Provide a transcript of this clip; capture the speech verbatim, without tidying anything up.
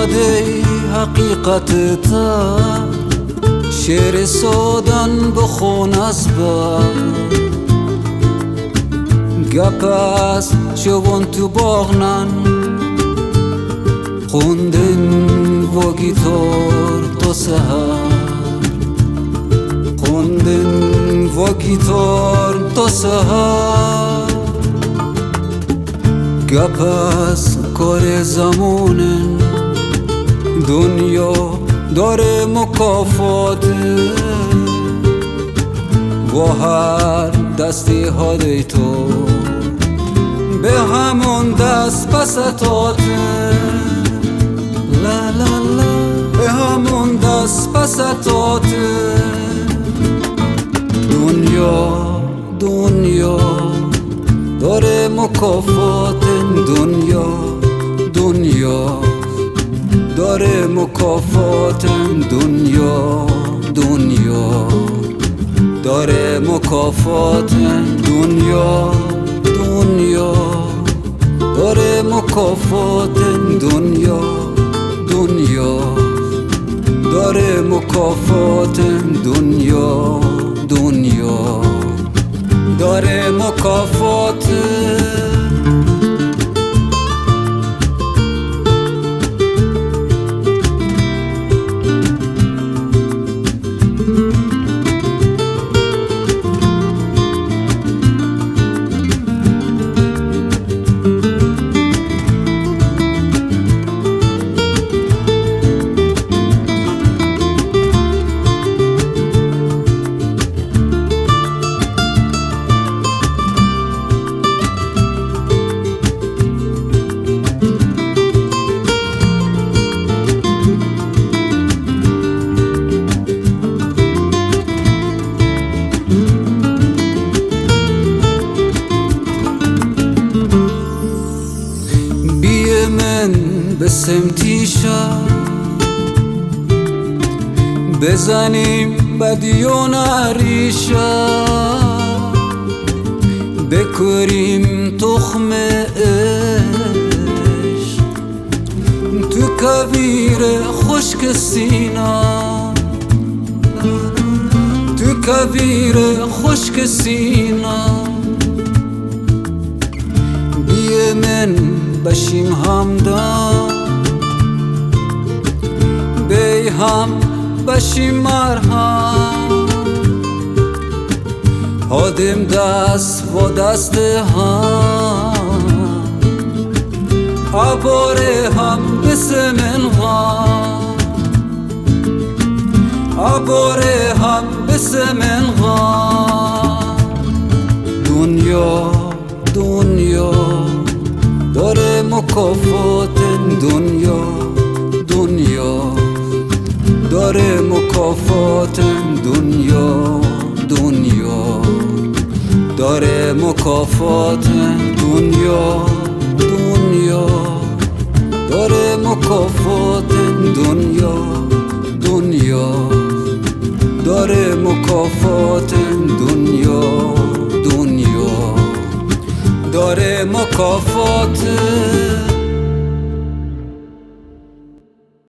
شده حقیقت تا شعر سادن بخون از بر گپ است شوون تو باغنن خوندن و گیتار تا سحر خوندن و گیتار تا سحر گپ است کار زمانن دنیا داره مکافات و هر دستی هاده تو به همون دست پستات لا لا لا به همون دست پستات دنیا دنیا داره مکافات دنیا دنیا داره مکافات دنیا دنیا داره مکافات دنیا دنیا داره مکافات دنیا دنیا داره مکافات دنیا دنیا داره مکافات من به سمتی شد بزنیم بدیون عریشا بکریم تخم عشق تو کویر خشک سینا تو کویر خشک سینا بیه من بشیم همدم بی هم بشیم مرهم هادیم دست و دست هم عباره هم بسمن غم عباره هم بسمن غم دنیا دنیا داره مکافات دنیا دنیا داره مکافات دنیا دنیا داره مکافات دنیا دنیا داره مکافات دنیا دنیا داره مکافات دنیا دنیا داره مکافات